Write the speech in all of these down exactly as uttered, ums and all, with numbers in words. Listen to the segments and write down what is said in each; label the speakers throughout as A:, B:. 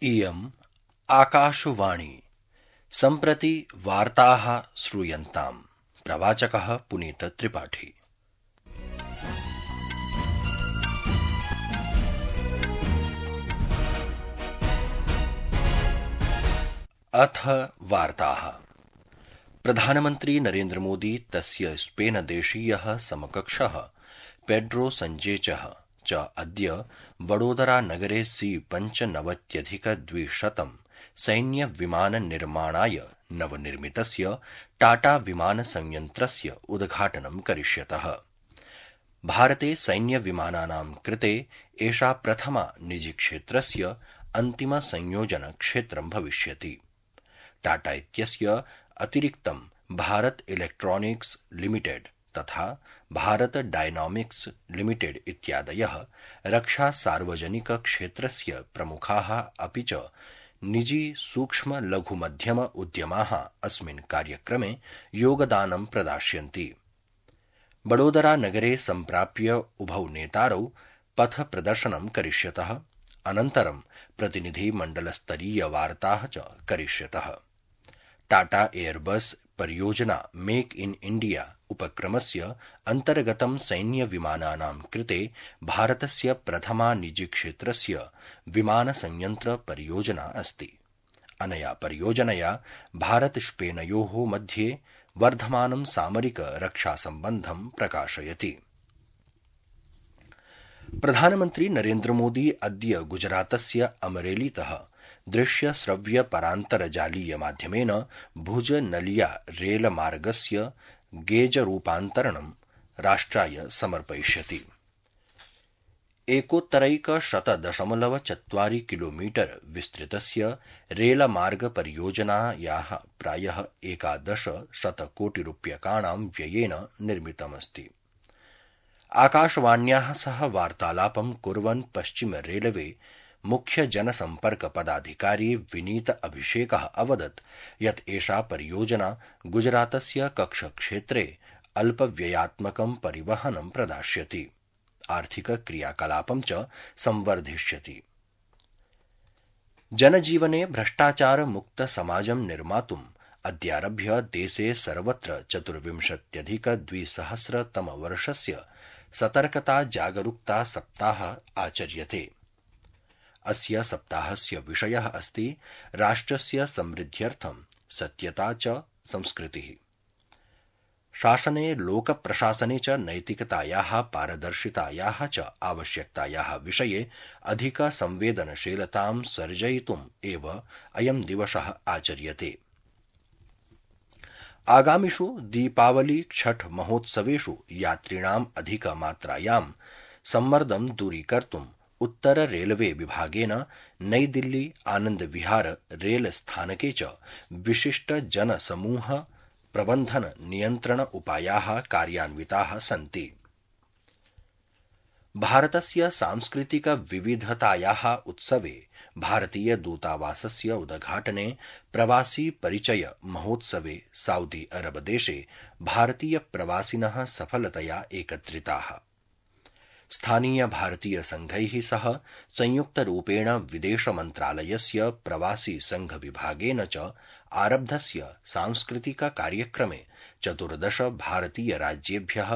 A: इयम् आकाशवाणी सम्प्रति वार्ताः श्रूयन्ताम्। प्रवाचकः पुनीत त्रिपाठी। अथ वार्ताः। प्रधानमन्त्री नरेन्द्र मोदी तस्य स्पेन देशीयः समकक्षः पेड्रो सञ्चेजः च अद्य वडोदरा नगरे सी पञ्चनवत्यधिकद्विशतं सैन्यविमाननिर्माणाय नवनिर्मितस्य टाटा विमानसंयन्त्रस्य उद्घाटनं करिष्यतः। भारते सैन्यविमानानां कृते एषा प्रथमा निजीक्षेत्रस्य अन्तिमसंयोजनक्षेत्रं भविष्यति। टाटा इत्यस्य अतिरिक्तं भारत इलेक्ट्रॉनिक्स लिमिटेड तथा भारत डायनामिक्स लिमिटेड इत्यादयः रक्षा सार्वजनिक क्षेत्रस्य प्रमुखाः अपि च निजी सूक्ष्म लघु मध्यम उद्यमाः अस्मिन् कार्यक्रमे योगदानं प्रदास्यन्ति। वडोदरा नगरे सम्प्राप्य उभौ नेतारौ पथ प्रदर्शनं करिष्यतः। अनन्तरं प्रतिनिधिमण्डलस्तरीय वार्ताः च करिष्यतः। टाटा एयरबस परियोजना मेक इन इंडिया उपक्रमस्य अन्तर्गतं सैन्यविमानानां कृते भारतस्य प्रथमा निजीक्षेत्रस्य विमानसंयन्त्र परियोजना अस्ति। अनया परियोजनया भारत स्पेनयोः मध्ये वर्धमानं सामरिक रक्षासम्बन्धं प्रकाशयति। प्रधानमन्त्री नरेन्द्र मोदी अद्य गुजरातस्य अमरेलीतः दृश्य श्रव्य परान्तर्जालीय माध्यमेन भुज नलिया रेलमार्गस्य गेजरूपान्तरणं राष्ट्राय समर्पयिष्यति। एकोत्तरैकशत दशमलव चत्वारि किलोमीटर विस्तृतस्य रेलमार्ग परियोजनायाः प्रायः एकादश शतकोटिरूप्यकाणां व्ययेन निर्मितमस्ति। आकाशवाण्याः सह वार्तालापं कुर्वन् पश्चिम रेलवे मुख्य जनसम्पर्क पदाधिकारी विनीत अभिषेकः अवदत् यत् एषा परियोजना गुजरातस्य कक्षक्षेत्रे अल्पव्ययात्मकं परिवहनं प्रदास्यति, आर्थिक क्रियाकलापं च संवर्धिष्यति। जनजीवने भ्रष्टाचार मुक्त समाजं निर्मातुम् अद्यारभ्य देशे सर्वत्र चतुर्विंशत्यधिक द्विसहस्रतमवर्षस्य सतर्कता जागरूकता सप्ताहः आचर्यते। अस्य सप्ताहस्य विषयः अस्ति राष्ट्रस्य समृद्ध्यर्थं सत्यता च संस्कृतिः। शासने लोकप्रशासने च नैतिकतायाः पारदर्शितायाः च आवश्यकतायाः विषये अधिक संवेदनशीलतां सर्जयितुम् एव अयं दिवसः आचर्यते। आगामिषु दीपावली छठ महोत्सवेषु यात्रिणाम् अधिकमात्रायां सम्मर्दं दूरीकर्तुम् उत्तर रेलवे विभागेन नई दिल्ली आनंद विहार रेल स्थानके च विशिष्ट जनसमूह प्रबंधन नियंत्रण उपायाः कार्यान्विताः सन्ति। भारतस्य सांस्कृतिक विविधतायाः उत्सवे भारतीय दूतावासस्य उद्घाटने प्रवासी परिचय महोत्सवे सऊदी अरब देशे भारतीय प्रवासिनः सफलतया एकत्रिताः। स्थानीय भारतीय संघैः सह संयुक्तरूपेण विदेश मन्त्रालयस्य प्रवासी संघ विभागेन च आरब्धस्य सांस्कृतिक कार्यक्रमे चतुर्दश भारतीय राज्येभ्यः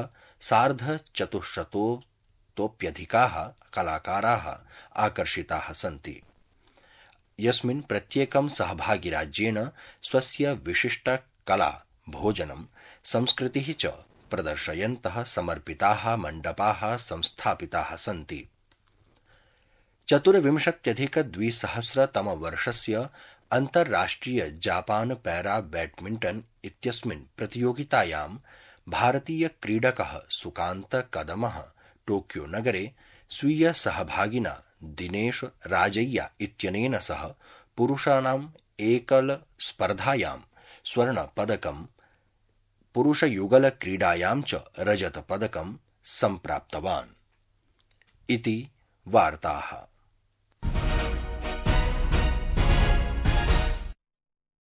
A: सार्धचतुश्शतोप्यधिकाः कलाकाराः आकर्षिताः सन्ति, यस्मिन् प्रत्येकं सहभागिराज्येन स्वस्य विशिष्ट कला भोजनं संस्कृतिः च प्रदर्शयन्तः समर्पिताः मण्डपाः संस्थापिताः सन्ति। चतुर्विंशत्यधिक द्विसहस्रतमवर्षस्य अन्ताराष्ट्रिय जापान पैरा बैडमिण्टन् इत्यस्मिन् प्रतियोगितायां भारतीय क्रीडकः सुकान्त कदमः टोक्यो नगरे स्वीय सहभागिना दिनेश राजय्या इत्यनेन सह पुरुषाणाम् एकल स्पर्धायां स्वर्णपदकं पुरुषयुगल क्रीडायां च रजतपदकं सम्प्राप्तवान् इति वार्ताः।